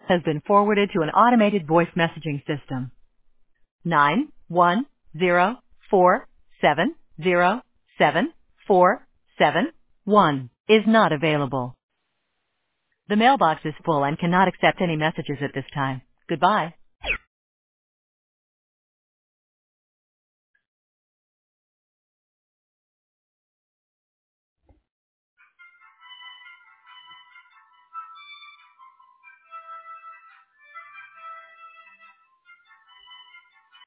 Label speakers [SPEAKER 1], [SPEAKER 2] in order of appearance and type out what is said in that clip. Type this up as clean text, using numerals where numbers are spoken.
[SPEAKER 1] has been forwarded to an automated voice messaging system. 91047074771 is not available. The mailbox is full and cannot accept any messages at this time. Goodbye.